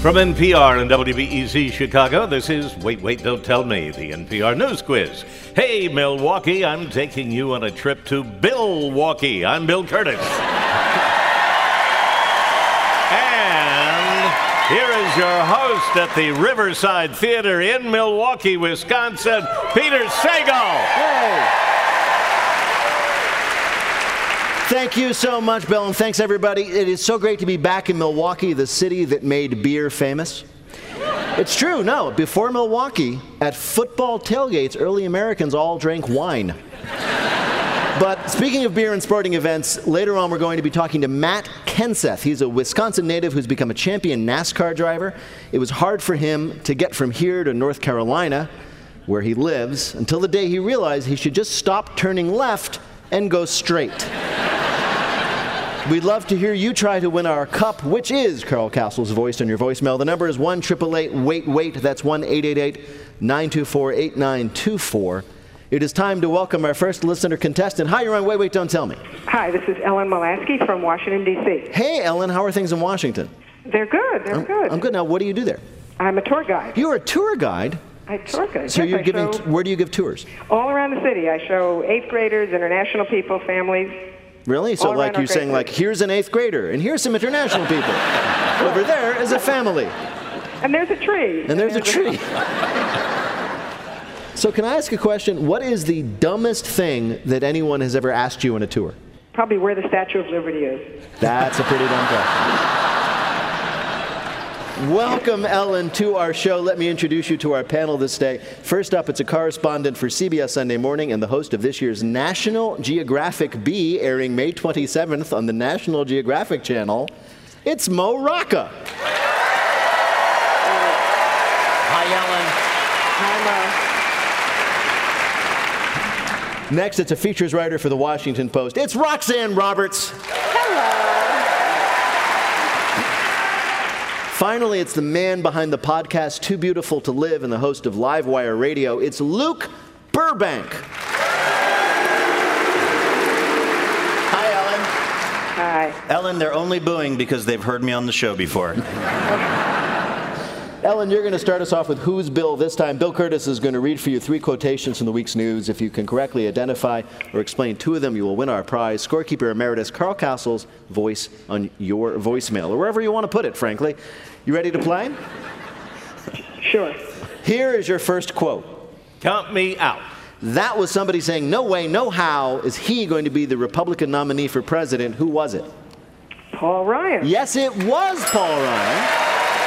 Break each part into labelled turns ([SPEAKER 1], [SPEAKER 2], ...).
[SPEAKER 1] From NPR and WBEZ Chicago, this is Wait, Wait, Don't Tell Me, the NPR News Quiz. Hey, Milwaukee, I'm taking you on a trip to Bill-Walkie. I'm Bill Curtis. And here is your host at the Riverside Theater in Milwaukee, Wisconsin, Peter Sagal.
[SPEAKER 2] Hey. Thank you so much, Bill, and thanks, everybody. It is so great to be back in Milwaukee, the city that made beer famous. It's true, no. Before Milwaukee, at football tailgates, early Americans all drank wine. But speaking of beer and sporting events, later on we're going to be talking to Matt Kenseth. He's a Wisconsin native who's become a champion NASCAR driver. It was hard for him to get from here to North Carolina, where he lives, until the day he realized he should just stop turning left and go straight. We'd love to hear you try to win our cup, which is Carl Castle's voice on your voicemail. The number is 1-888-WAIT-WAIT. That's 1-888-924-8924. It is time to welcome our first listener contestant. Hi, you're on Wait, Wait, Don't Tell Me.
[SPEAKER 3] Hi, this is Ellen Molaski from Washington, D.C.
[SPEAKER 2] Hey, Ellen, how are things in Washington?
[SPEAKER 3] They're good. They're good.
[SPEAKER 2] I'm good. Now, what do you do there?
[SPEAKER 3] I'm a tour guide.
[SPEAKER 2] You're a tour guide?
[SPEAKER 3] I tour guide.
[SPEAKER 2] So
[SPEAKER 3] yes,
[SPEAKER 2] where do you give tours?
[SPEAKER 3] All around the city. I show 8th graders, international people, families.
[SPEAKER 2] Really? So like you're saying, like, here's an 8th grader, and here's some international people. Over there is a family.
[SPEAKER 3] And there's a tree.
[SPEAKER 2] And there's a tree. So can I ask a question? What is the dumbest thing that anyone has ever asked you on a tour?
[SPEAKER 3] Probably where the Statue of Liberty is.
[SPEAKER 2] That's a pretty dumb question. Welcome, Ellen, to our show. Let me introduce you to our panel this day. First up, it's a correspondent for CBS Sunday Morning and the host of this year's National Geographic Bee, airing May 27th on the National Geographic Channel. It's Mo Rocca.
[SPEAKER 4] Hi, Ellen.
[SPEAKER 3] Hi, Mo.
[SPEAKER 2] Next, it's a features writer for the Washington Post. It's Roxanne Roberts.
[SPEAKER 3] Hello.
[SPEAKER 2] Finally, it's the man behind the podcast Too Beautiful to Live and the host of Livewire Radio. It's Luke Burbank.
[SPEAKER 4] Hi, Ellen.
[SPEAKER 3] Hi.
[SPEAKER 4] Ellen, they're only booing because they've heard me on the show before.
[SPEAKER 2] Ellen, you're going to start us off with Who's Bill this time. Bill Curtis is going to read for you 3 quotations from the week's news. If you can correctly identify or explain 2 of them, you will win our prize. Scorekeeper Emeritus Carl Castle's voice on your voicemail, or wherever you want to put it, frankly. You ready to play?
[SPEAKER 3] Sure.
[SPEAKER 2] Here is your first quote.
[SPEAKER 1] Count me out.
[SPEAKER 2] That was somebody saying, no way, no how is he going to be the Republican nominee for president. Who was it?
[SPEAKER 3] Paul Ryan.
[SPEAKER 2] Yes, it was Paul Ryan.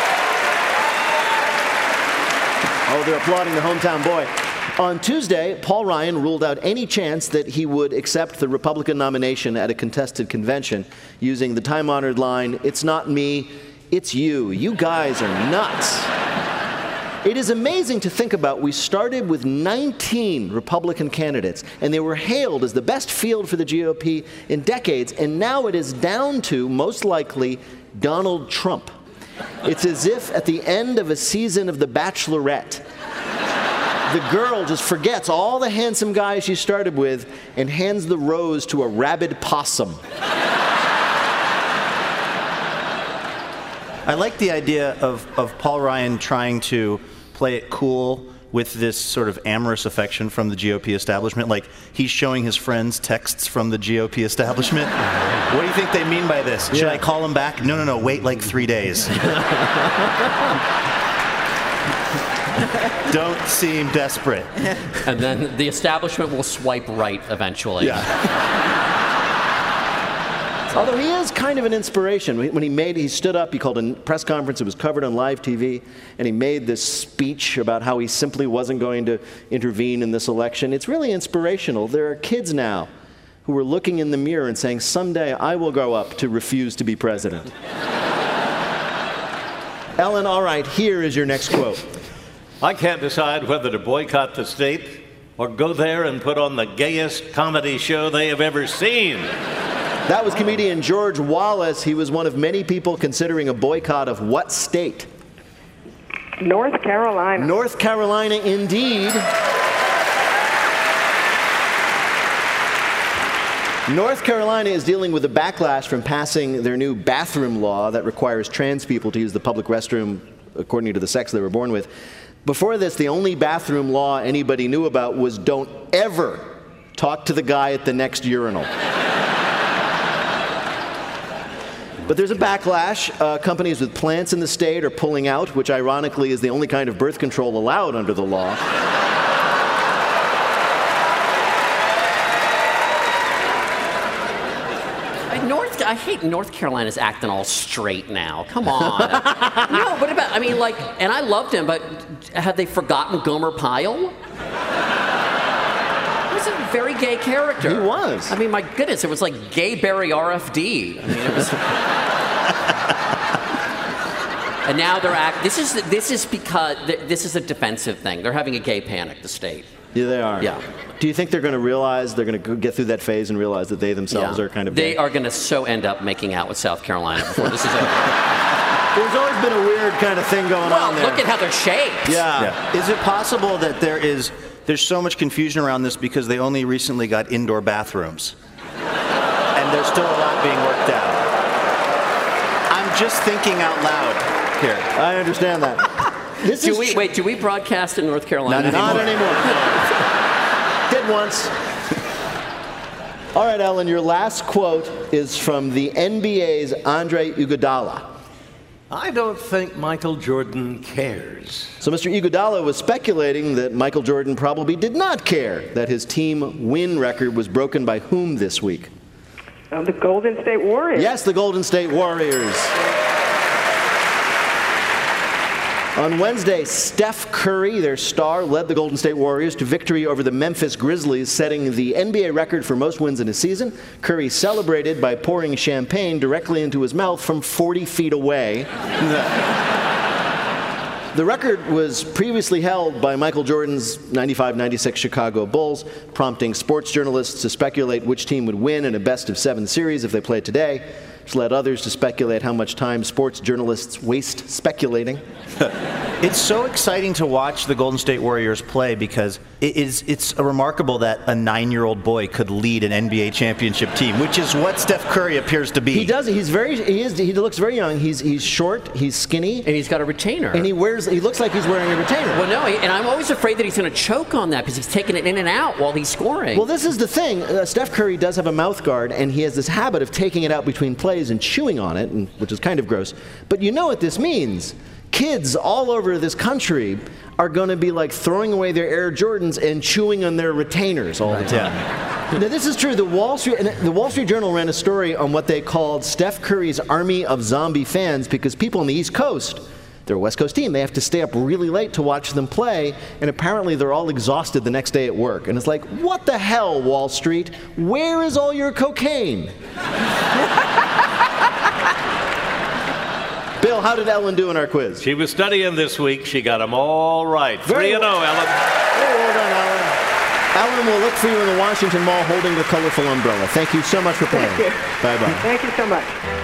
[SPEAKER 2] Oh, they're applauding the hometown boy. On Tuesday, Paul Ryan ruled out any chance that he would accept the Republican nomination at a contested convention using the time-honored line, "It's not me, it's you. You guys are nuts." It is amazing to think about. We started with 19 Republican candidates, and they were hailed as the best field for the GOP in decades, and now it is down to, most likely, Donald Trump. It's as if at the end of a season of The Bachelorette, the girl just forgets all the handsome guys she started with and hands the rose to a rabid possum.
[SPEAKER 4] I like the idea of Paul Ryan trying to play it cool with this sort of amorous affection from the GOP establishment. Like, he's showing his friends texts from the GOP establishment. What do you think they mean by this? Should I call him back? No, wait like 3 days. Don't seem desperate.
[SPEAKER 5] And then the establishment will swipe right eventually.
[SPEAKER 4] Yeah.
[SPEAKER 2] Although he is kind of an inspiration. When he stood up, he called a press conference, it was covered on live TV, and he made this speech about how he simply wasn't going to intervene in this election. It's really inspirational. There are kids now who are looking in the mirror and saying, someday I will grow up to refuse to be president. Ellen, all right, here is your next quote.
[SPEAKER 1] I can't decide whether to boycott the state or go there and put on the gayest comedy show they have ever seen.
[SPEAKER 2] That was comedian George Wallace. He was one of many people considering a boycott of what state?
[SPEAKER 3] North Carolina.
[SPEAKER 2] North Carolina, indeed. North Carolina is dealing with a backlash from passing their new bathroom law that requires trans people to use the public restroom according to the sex they were born with. Before this, the only bathroom law anybody knew about was don't ever talk to the guy at the next urinal. But there's a backlash. Companies with plants in the state are pulling out, which ironically is the only kind of birth control allowed under the law.
[SPEAKER 5] I hate North Carolina's acting all straight now. Come on. No, but and I loved him, but have they forgotten Gomer Pyle? He was a very gay character.
[SPEAKER 2] He was.
[SPEAKER 5] I mean, my goodness, it was like gay Barry RFD. I mean, it was. And now they're this is because this is a defensive thing. They're having a gay panic, the state.
[SPEAKER 2] Yeah, they are.
[SPEAKER 5] Yeah.
[SPEAKER 2] Do you think they're going to realize, they're going to get through that phase and realize that they themselves are kind of
[SPEAKER 5] They
[SPEAKER 2] gay?
[SPEAKER 5] are going to so end up making out with South Carolina before this is over.
[SPEAKER 2] There's always been a weird kind of thing going on there.
[SPEAKER 5] Well, look at how they're shaped.
[SPEAKER 2] Yeah.
[SPEAKER 4] Is it possible that there's so much confusion around this because they only recently got indoor bathrooms? And there's still a lot being worked out. I'm just thinking out loud here.
[SPEAKER 2] I understand that.
[SPEAKER 5] Do we broadcast in North Carolina?
[SPEAKER 2] Not anymore. Did once. All right, Ellen, your last quote is from the NBA's Andre Iguodala.
[SPEAKER 1] I don't think Michael Jordan cares.
[SPEAKER 2] So Mr. Iguodala was speculating that Michael Jordan probably did not care that his team win record was broken by whom this week?
[SPEAKER 3] The Golden State Warriors.
[SPEAKER 2] Yes, the Golden State Warriors. On Wednesday, Steph Curry, their star, led the Golden State Warriors to victory over the Memphis Grizzlies, setting the NBA record for most wins in a season. Curry celebrated by pouring champagne directly into his mouth from 40 feet away. The record was previously held by Michael Jordan's 95-96 Chicago Bulls, prompting sports journalists to speculate which team would win in a best-of-7 series if they played today, which led others to speculate how much time sports journalists waste speculating.
[SPEAKER 4] It's so exciting to watch the Golden State Warriors play because it's remarkable that a 9-year-old boy could lead an NBA championship team, which is what Steph Curry appears to be.
[SPEAKER 2] He does. He looks very young. He's short. He's skinny.
[SPEAKER 5] And he's got a retainer.
[SPEAKER 2] And he looks like he's wearing a retainer.
[SPEAKER 5] Well, no, and I'm always afraid that he's going to choke on that because he's taking it in and out while he's scoring.
[SPEAKER 2] Well, this is the thing. Steph Curry does have a mouth guard, and he has this habit of taking it out between plays and chewing on it, which is kind of gross. But you know what this means. Kids all over this country are going to be like throwing away their Air Jordans and chewing on their retainers all the time. Yeah. Now, this is true. The Wall Street Journal ran a story on what they called Steph Curry's army of zombie fans because people on the East Coast, they're a West Coast team, they have to stay up really late to watch them play, and apparently they're all exhausted the next day at work. And it's like, what the hell, Wall Street? Where is all your cocaine? Bill, how did Ellen do in our quiz?
[SPEAKER 1] She was studying this week. She got them all right. 3-0, Ellen.
[SPEAKER 2] Very well done, Ellen. Ellen will look for you in the Washington Mall holding the colorful umbrella. Thank you so much for playing.
[SPEAKER 3] Thank you.
[SPEAKER 2] Bye-bye.
[SPEAKER 3] Thank you so much.